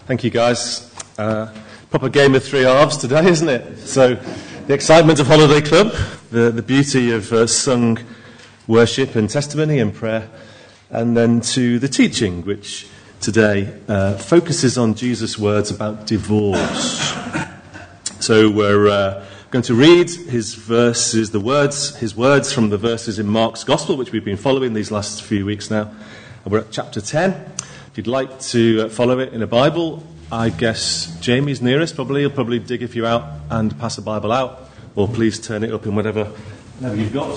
Thank you, guys. Proper game of three halves today, isn't it? So, the excitement of Holiday Club, the beauty of sung worship and testimony and prayer, and then to the teaching, which today focuses on Jesus' words about divorce. So, we're going to read his words from the verses in Mark's Gospel, which we've been following these last few weeks now. And we're at chapter 10. If you'd like to follow it in a Bible, I guess Jamie's nearest, probably. He'll probably dig a few out and pass a Bible out. Or please turn it up in whatever you've got.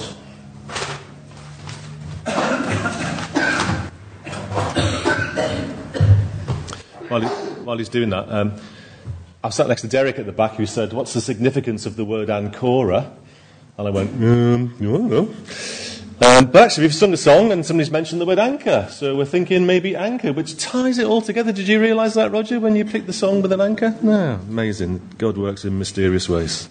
While he's doing that, I sat next to Derek at the back who said, "What's the significance of the word ancora?" And I went, I don't know. But actually, we've sung a song and somebody's mentioned the word anchor. So we're thinking maybe anchor, which ties it all together. Did you realise that, Roger, when you picked the song with an anchor? No, amazing. God works in mysterious ways.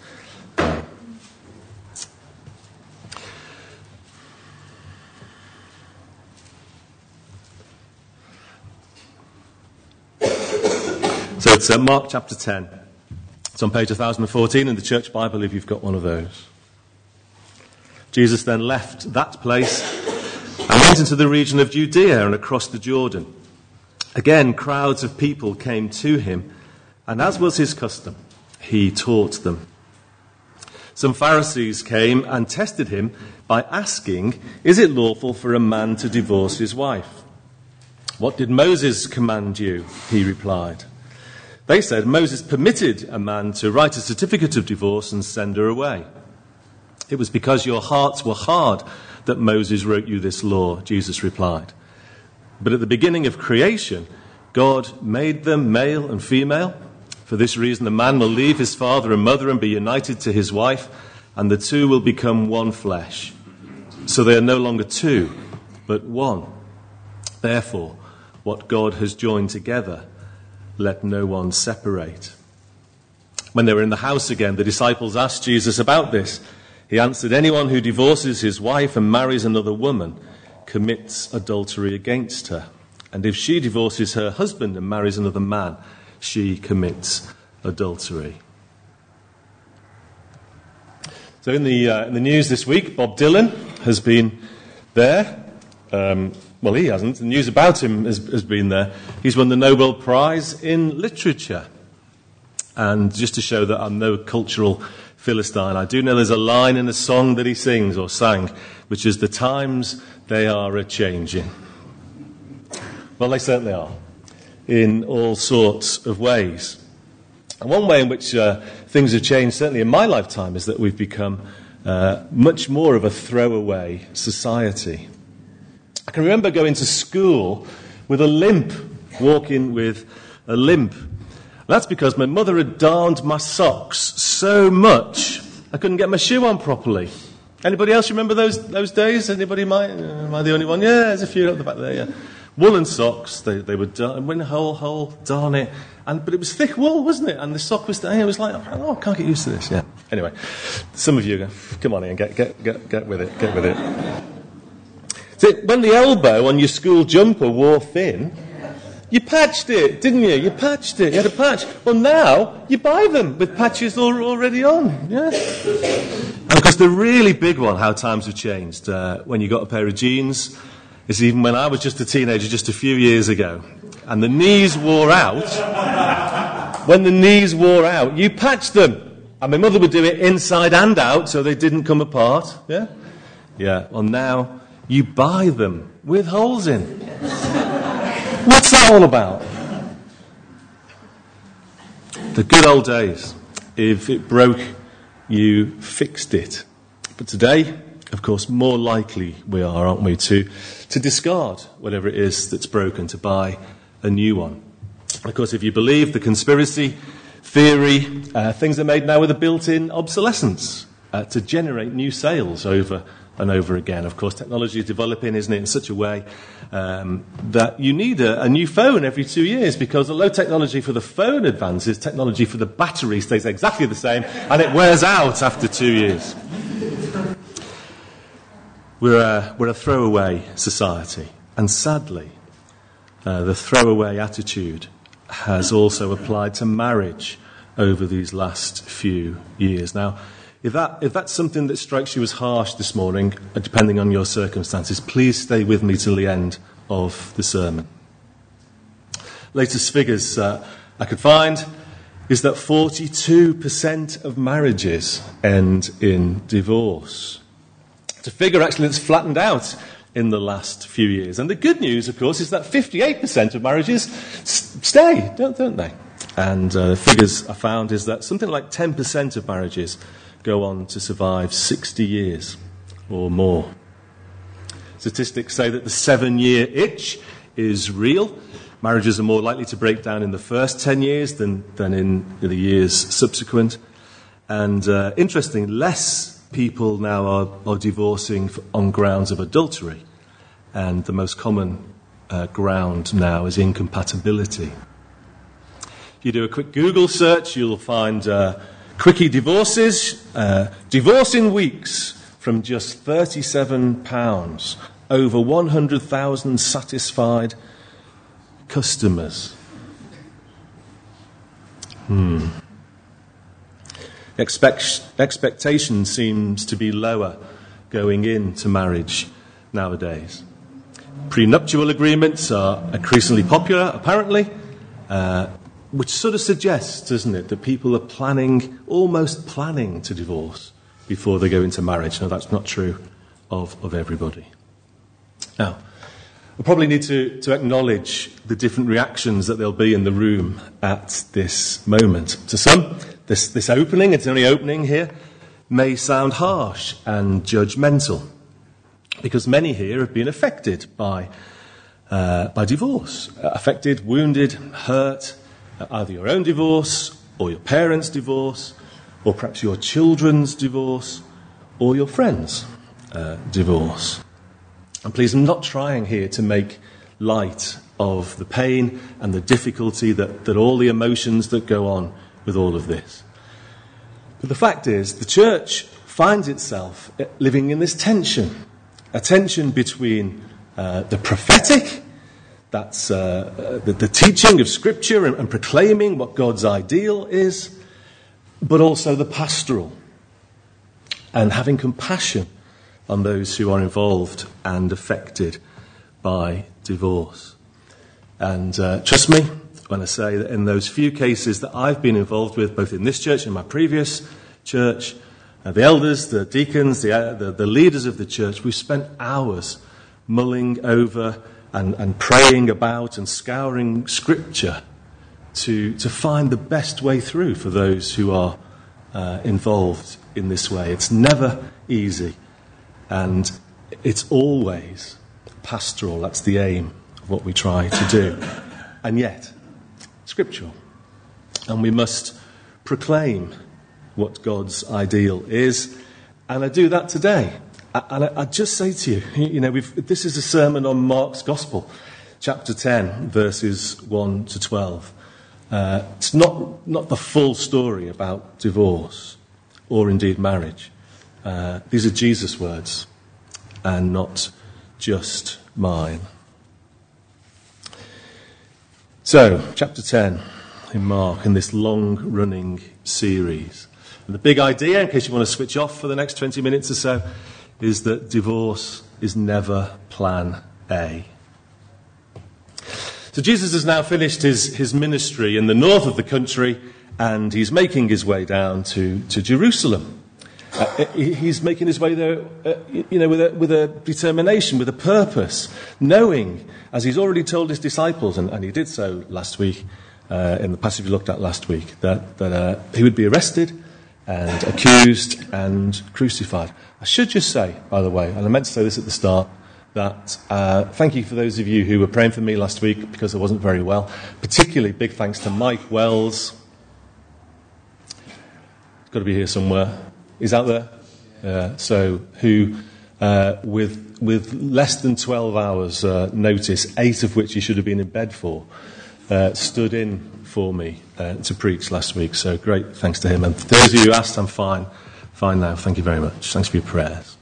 So it's Mark chapter 10. It's on page 1014 in the Church Bible if you've got one of those. Jesus then left that place and went into the region of Judea and across the Jordan. Again, crowds of people came to him, and as was his custom, he taught them. Some Pharisees came and tested him by asking, "Is it lawful for a man to divorce his wife?" "What did Moses command you?" he replied. They said, "Moses permitted a man to write a certificate of divorce and send her away." "It was because your hearts were hard that Moses wrote you this law," Jesus replied. "But at the beginning of creation, God made them male and female. For this reason, a man will leave his father and mother and be united to his wife, and the two will become one flesh. So they are no longer two, but one. Therefore, what God has joined together, let no one separate." When they were in the house again, the disciples asked Jesus about this. He answered, "Anyone who divorces his wife and marries another woman commits adultery against her. And if she divorces her husband and marries another man, she commits adultery." So in the news this week, Bob Dylan has been there. Well, he hasn't. The news about him has been there. He's won the Nobel Prize in Literature. And just to show that I'm no cultural Philistine, I do know there's a line in a song that he sings or sang, which is, "The times they are a-changing." Well, they certainly are, in all sorts of ways. And one way in which things have changed, certainly in my lifetime, is that we've become much more of a throwaway society. I can remember going to school with a limp, walking with a limp. That's because my mother had darned my socks so much I couldn't get my shoe on properly. Anybody else remember those days? Anybody? Am I the only one? Yeah, there's a few up the back there. Yeah, woolen socks. They were in a hole, darn it. But it was thick wool, wasn't it? And the sock was there. It was like, oh, I can't get used to this. Yeah. Anyway, some of you go, come on in, get with it, get with it. So when the elbow on your school jumper wore thin, you patched it, didn't you? You patched it. You had a patch. Well, now you buy them with patches already on. Yeah. And of course, the really big one, how times have changed. When you got a pair of jeans, is even when I was just a teenager, just a few years ago, and the knees wore out. When the knees wore out, you patched them. And my mother would do it inside and out, so they didn't come apart. Yeah. Yeah. Well, now you buy them with holes in. What's that all about? The good old days. If it broke, you fixed it. But today, of course, more likely we are, aren't we, to discard whatever it is that's broken, to buy a new one. Of course, if you believe the conspiracy theory, things are made now with a built-in obsolescence to generate new sales over and over again. Of course, technology is developing, isn't it, in such a way that you need a new phone every 2 years, because although technology for the phone advances, technology for the battery stays exactly the same, and it wears out after 2 years. We're a throwaway society, and sadly, the throwaway attitude has also applied to marriage over these last few years. Now, if that's something that strikes you as harsh this morning, depending on your circumstances, please stay with me till the end of the sermon. Latest figures I could find is that 42% of marriages end in divorce. It's a figure actually that's flattened out in the last few years. And the good news, of course, is that 58% of marriages stay, don't they? And the figures I found is that something like 10% of marriages go on to survive 60 years or more. Statistics say that the 7-year itch is real. Marriages are more likely to break down in the first 10 years than in the years subsequent. And interestingly, less people now are divorcing on grounds of adultery. And the most common ground now is incompatibility. If you do a quick Google search, you'll find quickie divorces, divorce in weeks from just £37, over 100,000 satisfied customers. Expectation seems to be lower going into marriage nowadays. Prenuptial agreements are increasingly popular, apparently, which sort of suggests, doesn't it, that people are almost planning to divorce before they go into marriage. Now, that's not true of everybody. Now, I probably need to acknowledge the different reactions that there'll be in the room at this moment. To some, this opening, it's only opening here, may sound harsh and judgmental, because many here have been affected by divorce, affected, wounded, hurt, either your own divorce, or your parents' divorce, or perhaps your children's divorce, or your friends' divorce. And please, I'm not trying here to make light of the pain and the difficulty that all the emotions that go on with all of this. But the fact is, the church finds itself living in this tension, a tension between the prophetic, that's the teaching of Scripture and proclaiming what God's ideal is, but also the pastoral, and having compassion on those who are involved and affected by divorce. And trust me when I say that in those few cases that I've been involved with, both in this church and my previous church, the elders, the deacons, the leaders of the church, we've spent hours mulling over and praying about and scouring Scripture to find the best way through for those who are involved in this way. It's never easy. And it's always pastoral. That's the aim of what we try to do. And yet, scriptural. And we must proclaim what God's ideal is. And I do that today. And I just say to you, this is a sermon on Mark's Gospel, chapter 10, verses 1 to 12. It's not the full story about divorce or indeed marriage. These are Jesus' words and not just mine. So, chapter 10 in Mark, in this long-running series. And the big idea, in case you want to switch off for the next 20 minutes or so, is that divorce is never plan A. So Jesus has now finished his ministry in the north of the country, and he's making his way down to Jerusalem. He's making his way there, with a determination, with a purpose, knowing, as he's already told his disciples, and he did so last week, in the passage we looked at last week, that he would be arrested and accused and crucified. I should just say, by the way, and I meant to say this at the start, that thank you for those of you who were praying for me last week because I wasn't very well. Particularly big thanks to Mike Wells. He's got to be here somewhere. He's out there. Who, with less than 12 hours notice, 8 of which he should have been in bed for, stood in for me to preach last week. So great thanks to him. And for those of you who asked, I'm fine now. Thank you very much. Thanks for your prayers.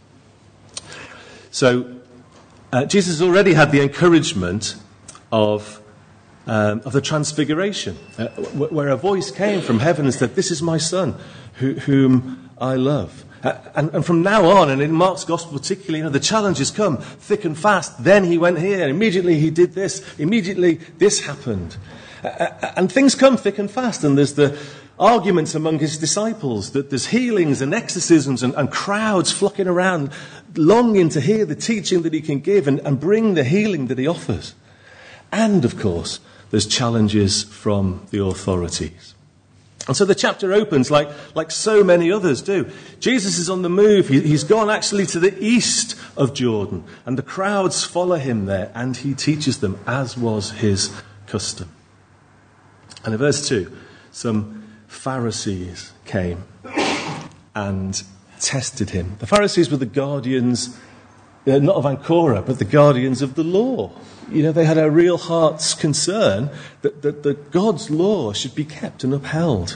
So Jesus already had the encouragement of of the Transfiguration, where a voice came from heaven and said, "This is my Son, whom I love." And from now on, and in Mark's Gospel particularly, the challenges come thick and fast. Then he went here, immediately he did this, immediately this happened. And things come thick and fast, and there's the arguments among his disciples that there's healings and exorcisms and crowds flocking around, longing to hear the teaching that he can give and bring the healing that he offers. And, of course, there's challenges from the authorities. And so the chapter opens like so many others do. Jesus is on the move. He's gone actually to the east of Jordan, and the crowds follow him there, and he teaches them, as was his custom. And in verse 2, some Pharisees came and tested him. The Pharisees were the guardians, not of Ancora, but the guardians of the law. They had a real heart's concern that God's law should be kept and upheld.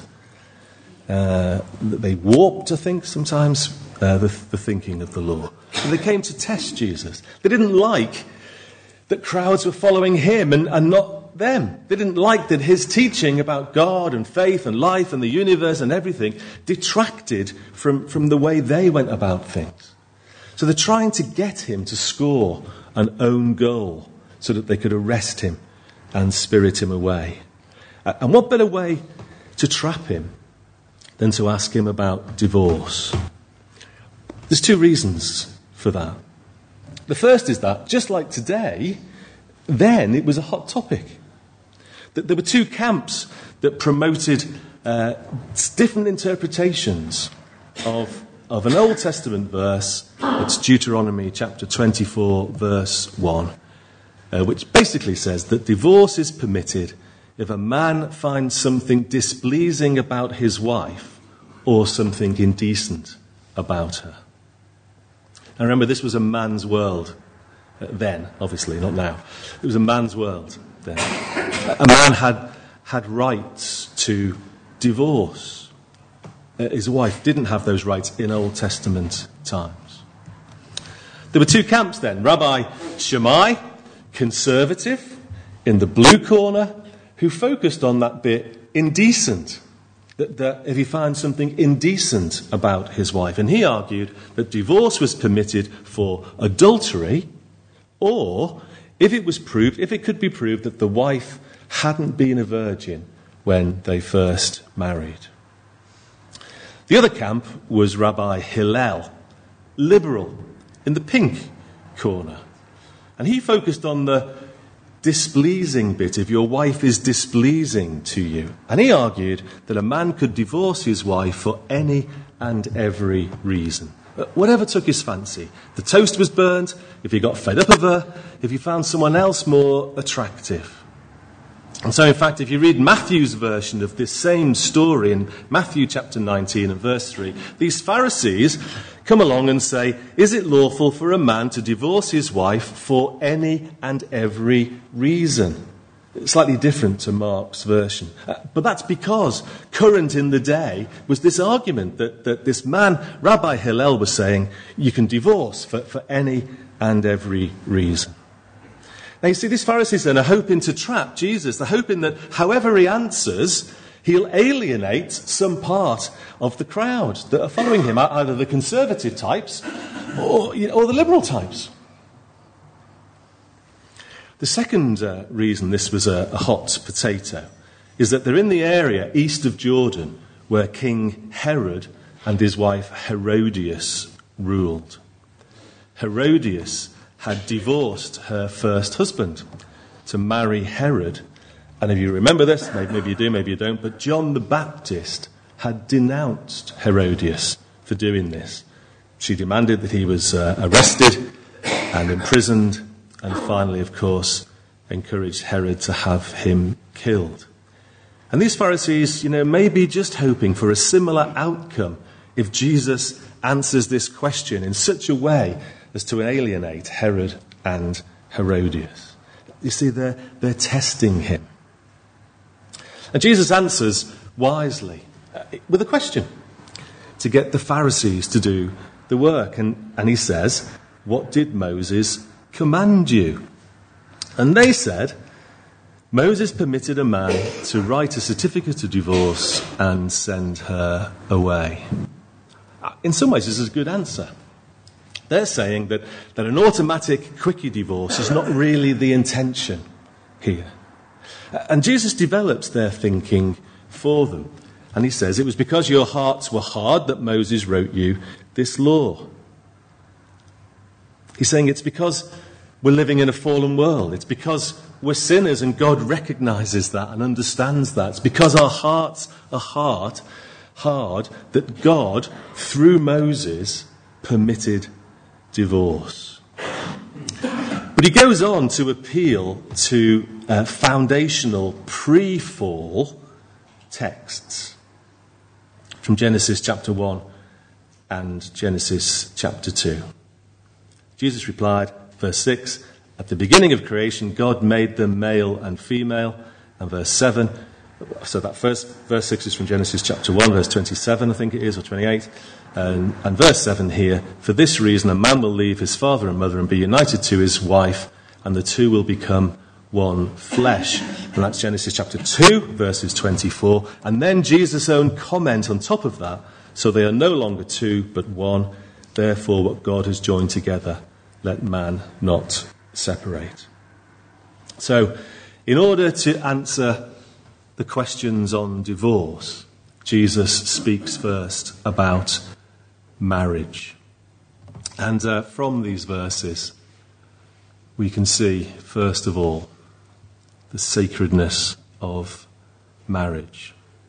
They warped, I think, sometimes the thinking of the law. And they came to test Jesus. They didn't like that crowds were following him and not them. They didn't like that his teaching about God and faith and life and the universe and everything detracted from the way they went about things. So they're trying to get him to score an own goal so that they could arrest him and spirit him away. And what better way to trap him than to ask him about divorce? There's two reasons for that. The first is that, just like today, then it was a hot topic. That there were two camps that promoted different interpretations of an Old Testament verse. It's Deuteronomy chapter 24, verse 1. Which basically says that divorce is permitted if a man finds something displeasing about his wife or something indecent about her. And remember, this was a man's world then, obviously, not now. It was a man's world then. A man had rights to divorce. His wife didn't have those rights in Old Testament times. There were two camps then. Rabbi Shammai, conservative, in the blue corner, who focused on that bit indecent, that if he found something indecent about his wife. And he argued that divorce was permitted for adultery, or if it could be proved that the wife hadn't been a virgin when they first married. The other camp was Rabbi Hillel, liberal, in the pink corner. And he focused on the displeasing bit, if your wife is displeasing to you. And he argued that a man could divorce his wife for any and every reason. Whatever took his fancy. The toast was burnt, if he got fed up of her, if he found someone else more attractive. And so, in fact, if you read Matthew's version of this same story in Matthew chapter 19 and verse 3, these Pharisees come along and say, is it lawful for a man to divorce his wife for any and every reason? It's slightly different to Mark's version. But that's because current in the day was this argument that this man, Rabbi Hillel, was saying, you can divorce for any and every reason. Now, you see, these Pharisees then are hoping to trap Jesus. They're hoping that however he answers, he'll alienate some part of the crowd that are following him, either the conservative types or the liberal types. The second reason this was a hot potato is that they're in the area east of Jordan where King Herod and his wife Herodias ruled. Herodias had divorced her first husband to marry Herod. And if you remember this, maybe you do, maybe you don't, but John the Baptist had denounced Herodias for doing this. She demanded that he was arrested and imprisoned, and finally, of course, encouraged Herod to have him killed. And these Pharisees, may be just hoping for a similar outcome if Jesus answers this question in such a way as to alienate Herod and Herodias. You see, they're testing him. And Jesus answers wisely with a question to get the Pharisees to do the work. And he says, what did Moses command you? And they said, Moses permitted a man to write a certificate of divorce and send her away. In some ways, this is a good answer. They're saying that an automatic quickie divorce is not really the intention here. And Jesus develops their thinking for them. And he says, it was because your hearts were hard that Moses wrote you this law. He's saying it's because we're living in a fallen world. It's because we're sinners and God recognizes that and understands that. It's because our hearts are hard that God, through Moses, permitted divorce. But he goes on to appeal to foundational pre-fall texts from Genesis chapter 1 and Genesis chapter 2. Jesus replied, verse 6, at the beginning of creation, God made them male and female. And verse 7, so that first verse 6 is from Genesis chapter 1, verse 27, I think it is, or 28. And verse 7 here, for this reason a man will leave his father and mother and be united to his wife, and the two will become one flesh. And that's Genesis chapter 2, verses 24. And then Jesus' own comment on top of that, so they are no longer two, but one. Therefore, what God has joined together, let man not separate. So, in order to answer the questions on divorce, Jesus speaks first about marriage. And from these verses, we can see, first of all, the sacredness of marriage.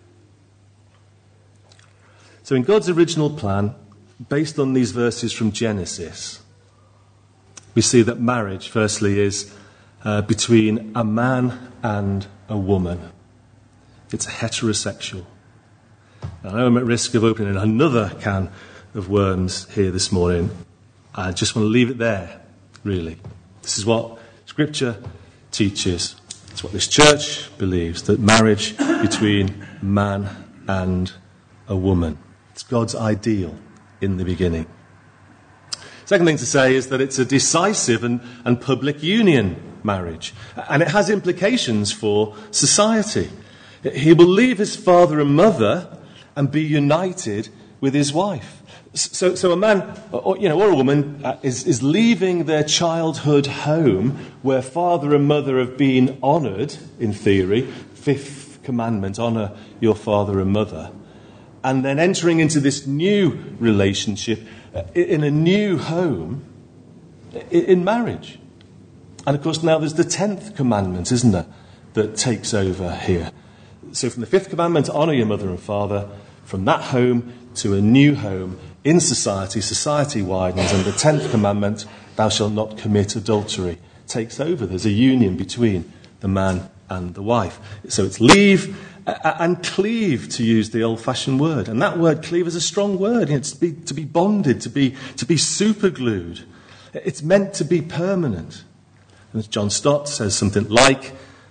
So in God's original plan, based on these verses from Genesis, we see that marriage, firstly, is between a man and a woman. It's heterosexual. I know I'm at risk of opening another can of worms here this morning. I just want to leave it there, really. This is what Scripture teaches. It's what this church believes, that marriage between man and a woman. It's God's ideal in the beginning. Second thing to say is that it's a decisive and public union marriage. And it has implications for society. He will leave his father and mother and be united with his wife. So a man or a woman is leaving their childhood home where father and mother have been honoured, in theory, fifth commandment, honour your father and mother, and then entering into this new relationship in a new home in marriage. And of course now there's the 10th commandment, isn't there, that takes over here. So from the 5th commandment, honour your mother and father, from that home to a new home in society widens, and the 10th commandment, thou shalt not commit adultery, takes over. There's a union between the man and the wife. So it's leave and cleave, to use the old-fashioned word. And that word cleave is a strong word. It's to be bonded, to be superglued. It's meant to be permanent. And as John Stott says something like,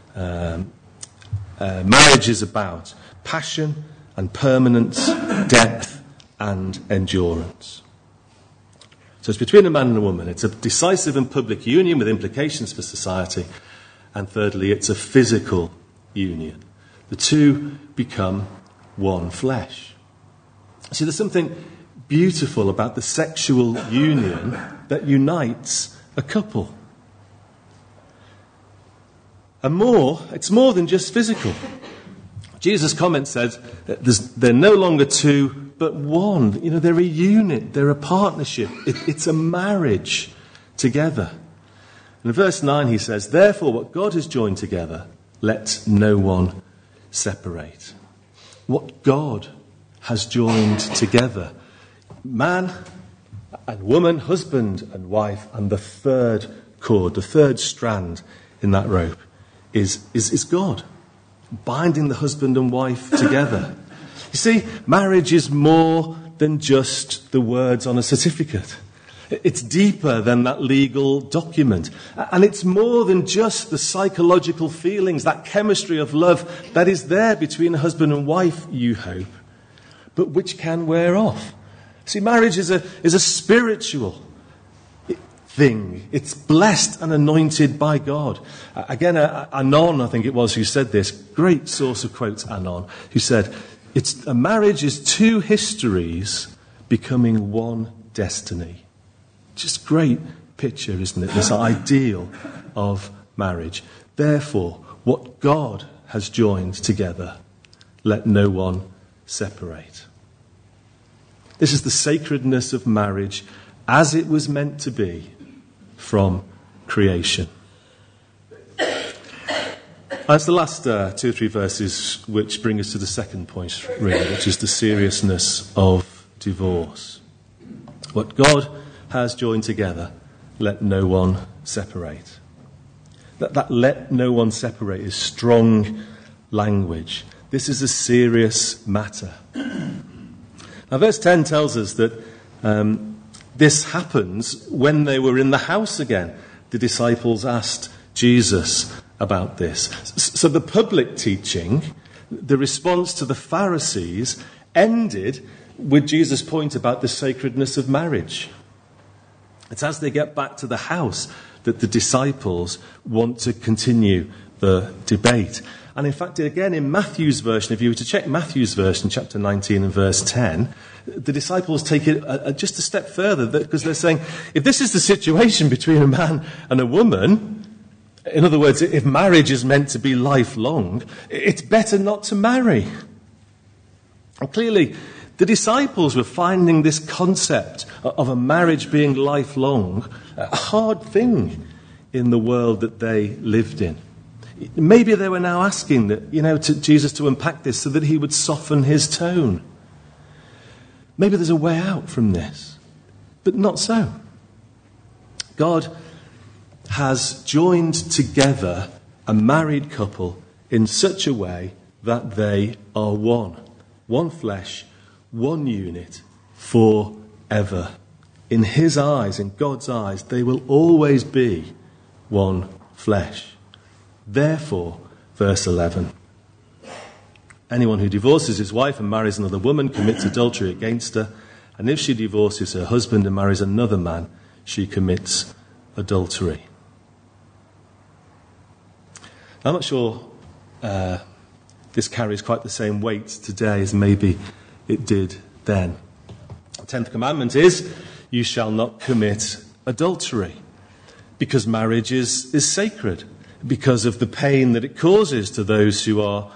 marriage is about passion and permanence, depth and endurance. So it's between a man and a woman. It's a decisive and public union with implications for society. And thirdly, it's a physical union. The two become one flesh. See, there's something beautiful about the sexual union that unites a couple. And it's more than just physical. Jesus' comment says they're no longer two, but one. They're a unit, they're a partnership. It's a marriage together. And in verse 9 he says, therefore what God has joined together, let no one separate. What God has joined together. Man and woman, husband and wife, and the third cord, the third strand in that rope is God, binding the husband and wife together. You see, marriage is more than just the words on a certificate. It's deeper than that legal document. And it's more than just the psychological feelings, that chemistry of love that is there between a husband and wife, you hope, but which can wear off. See, marriage is a spiritual, thing. It's blessed and anointed by God. Again, Anon, I think it was, who said this, great source of quotes, Anon, who said, a marriage is two histories becoming one destiny. Just great picture, isn't it? This ideal of marriage. Therefore, what God has joined together, let no one separate. This is the sacredness of marriage as it was meant to be from creation. That's the last 2 or 3 verses which bring us to the second point, really, which is the seriousness of divorce. What God has joined together, let no one separate. That let no one separate is strong language. This is a serious matter. Now, verse 10 tells us that this happens when they were in the house again. The disciples asked Jesus about this. So the public teaching, the response to the Pharisees, ended with Jesus' point about the sacredness of marriage. It's as they get back to the house that the disciples want to continue the debate. And in fact, again, in Matthew's version, if you were to check Matthew's version, chapter 19 and verse 10, the disciples take it just a step further, because they're saying, if this is the situation between a man and a woman, in other words, if marriage is meant to be lifelong, it's better not to marry. And clearly, the disciples were finding this concept of a marriage being lifelong a hard thing in the world that they lived in. Maybe they were now asking that, to Jesus to unpack this so that he would soften his tone. Maybe there's a way out from this, but not so. God has joined together a married couple in such a way that they are one flesh, one unit, forever. In his eyes, in God's eyes, they will always be one flesh. Therefore, verse 11, anyone who divorces his wife and marries another woman commits adultery against her, and if she divorces her husband and marries another man, she commits adultery. I'm not sure this carries quite the same weight today as maybe it did then. The 10th commandment is, you shall not commit adultery, because marriage is sacred, because of the pain that it causes to those who are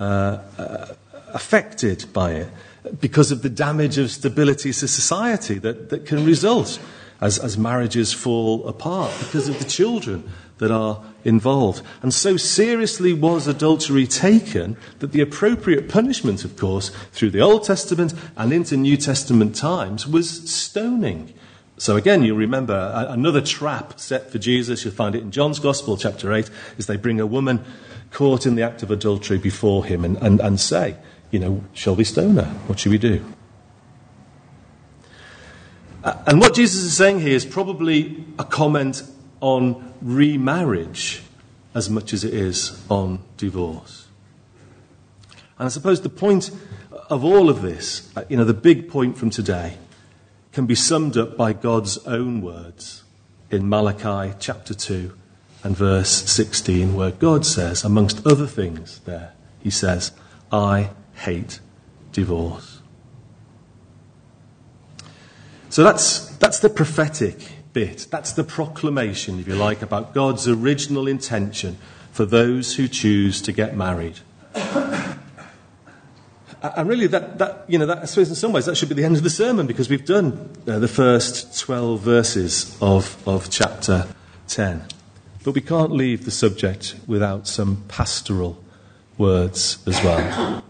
affected by it, because of the damage of stability to society that can result as marriages fall apart, because of the children that are involved. And so seriously was adultery taken that the appropriate punishment, of course, through the Old Testament and into New Testament times, was stoning. So again, you'll remember another trap set for Jesus. You'll find it in John's Gospel, chapter 8, is they bring a woman caught in the act of adultery before him and say, shall we stone her? What should we do? And what Jesus is saying here is probably a comment on remarriage as much as it is on divorce. And I suppose the point of all of this, the big point from today, can be summed up by God's own words in Malachi chapter 2 and verse 16, where God says, amongst other things there, he says, I hate divorce. So that's the prophetic bit. That's the proclamation, if you like, about God's original intention for those who choose to get married. And really, that I suppose in some ways that should be the end of the sermon, because we've done the first 12 verses of chapter 10. But we can't leave the subject without some pastoral words as well.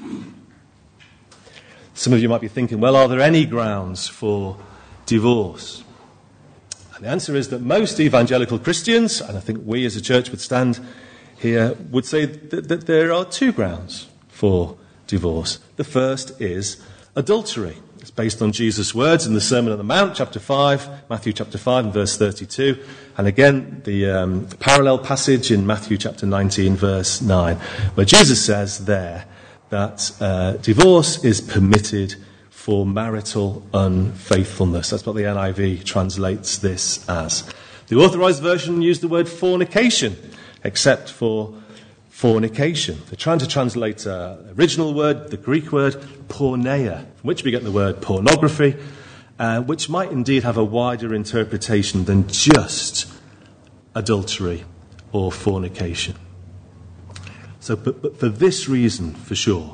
Some of you might be thinking, well, are there any grounds for divorce? And the answer is that most evangelical Christians, and I think we as a church would stand here, would say that there are 2 grounds for divorce. The first is adultery. It's based on Jesus' words in the Sermon on the Mount, chapter 5, Matthew chapter 5 and verse 32. And again, the parallel passage in Matthew chapter 19, verse 9, where Jesus says there that divorce is permitted for marital unfaithfulness. That's what the NIV translates this as. The Authorized Version used the word fornication, except for fornication. They're trying to translate the original word, the Greek word, porneia, from which we get the word pornography, which might indeed have a wider interpretation than just adultery or fornication. So, but for this reason, for sure,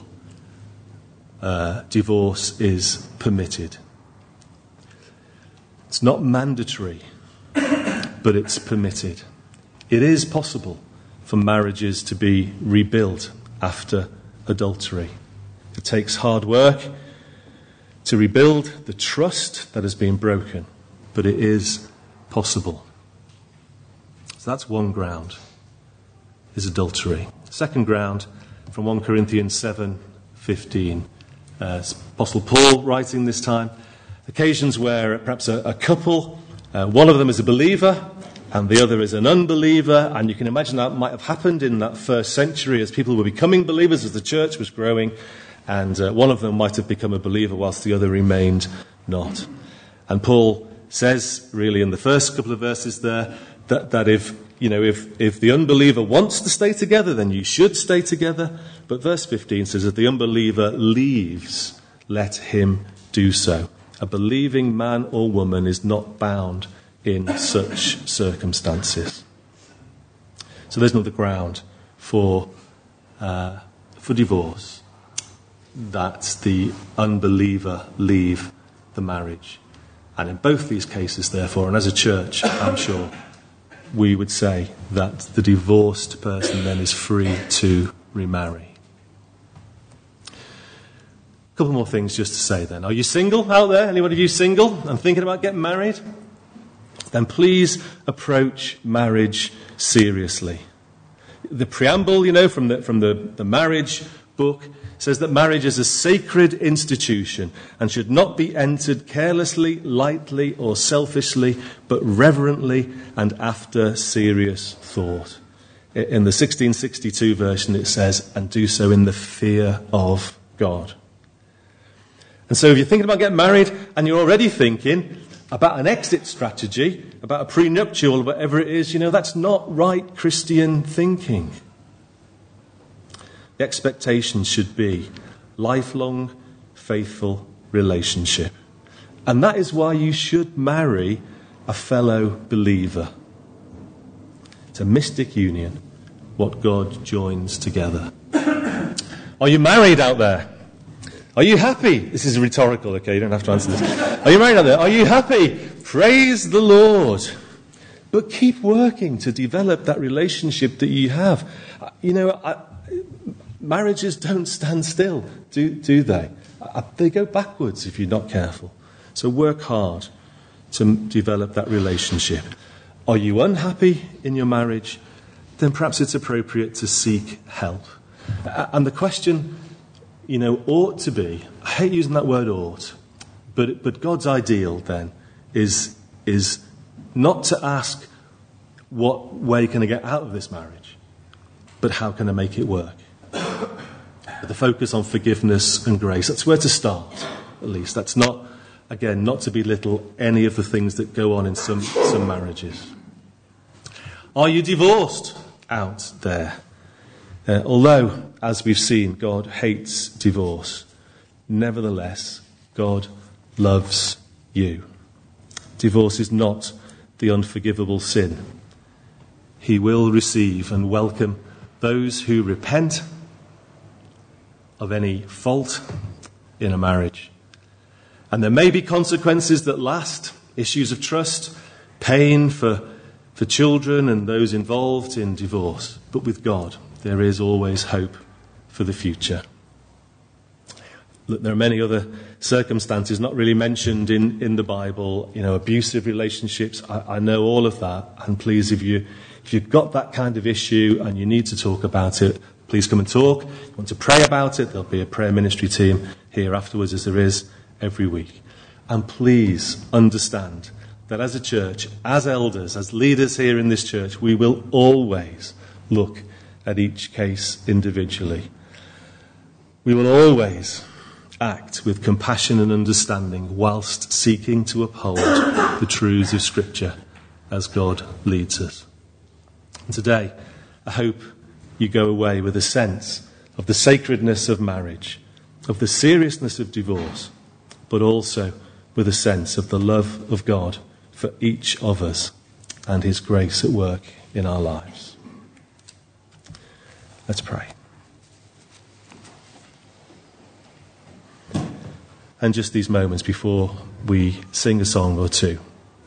divorce is permitted. It's not mandatory, but it's permitted. It is possible for marriages to be rebuilt after adultery. It takes hard work to rebuild the trust that has been broken, but it is possible. So that's one ground, is adultery. Second ground, from 1 Corinthians 7:15. Apostle Paul writing this time, occasions where perhaps a couple, one of them is a believer and the other is an unbeliever, and you can imagine that might have happened in that first century as people were becoming believers, as the church was growing, and one of them might have become a believer whilst the other remained not. And Paul says, really in the first couple of verses there, that if the unbeliever wants to stay together, then you should stay together. But verse 15 says, if the unbeliever leaves, let him do so. A believing man or woman is not bound in such circumstances. So there's another ground for divorce, that the unbeliever leave the marriage. And in both these cases, therefore, and as a church, I'm sure, we would say that the divorced person then is free to remarry. A couple more things just to say then. Are you single out there? Anyone of you single and thinking about getting married? Then please approach marriage seriously. The preamble, from the marriage book says that marriage is a sacred institution and should not be entered carelessly, lightly or selfishly, but reverently and after serious thought. In the 1662 version it says, and do so in the fear of God. And so if you're thinking about getting married and you're already thinking about an exit strategy, about a prenuptial, whatever it is, that's not right Christian thinking. The expectation should be lifelong, faithful relationship. And that is why you should marry a fellow believer. It's a mystic union, what God joins together. Are you married out there? Are you happy? This is rhetorical, okay? You don't have to answer this. Are you married out there? Are you happy? Praise the Lord. But keep working to develop that relationship that you have. Marriages don't stand still, do they? They go backwards if you're not careful. So work hard to develop that relationship. Are you unhappy in your marriage? Then perhaps it's appropriate to seek help. And the question, ought to be, I hate using that word ought, but God's ideal then is not to ask what way can I get out of this marriage, but how can I make it work? The focus on forgiveness and grace. That's where to start, at least. That's not to belittle any of the things that go on in some marriages. Are you divorced out there? Although, as we've seen, God hates divorce, nevertheless, God loves you. Divorce is not the unforgivable sin. He will receive and welcome those who repent of any fault in a marriage. And there may be consequences that last, issues of trust, pain for children and those involved in divorce. But with God, there is always hope for the future. Look, there are many other circumstances not really mentioned in the Bible, abusive relationships. I know all of that. And please, if you've got that kind of issue and you need to talk about it, please come and talk. If you want to pray about it, there'll be a prayer ministry team here afterwards, as there is every week. And please understand that as a church, as elders, as leaders here in this church, we will always look at each case individually. We will always act with compassion and understanding whilst seeking to uphold the truths of Scripture as God leads us. And today, I hope you go away with a sense of the sacredness of marriage, of the seriousness of divorce, but also with a sense of the love of God for each of us and his grace at work in our lives. Let's pray. And just these moments before we sing a song or two,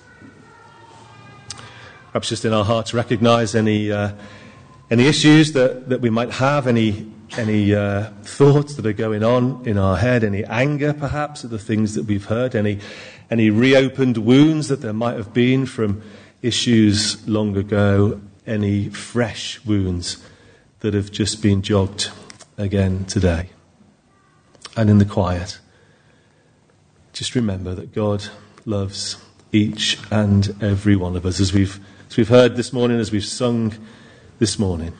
perhaps just in our hearts recognise any issues that we might have, any thoughts that are going on in our head, any anger perhaps at the things that we've heard, any reopened wounds that there might have been from issues long ago, any fresh wounds that have just been jogged again today. And in the quiet, just remember that God loves each and every one of us, as we've heard this morning, as we've sung this morning,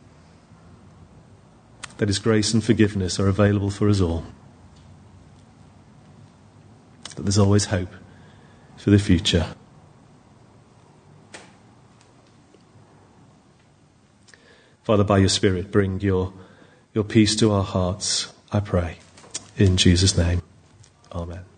that his grace and forgiveness are available for us all, that there's always hope for the future. Father, by your Spirit, bring your peace to our hearts, I pray. In Jesus' name, amen.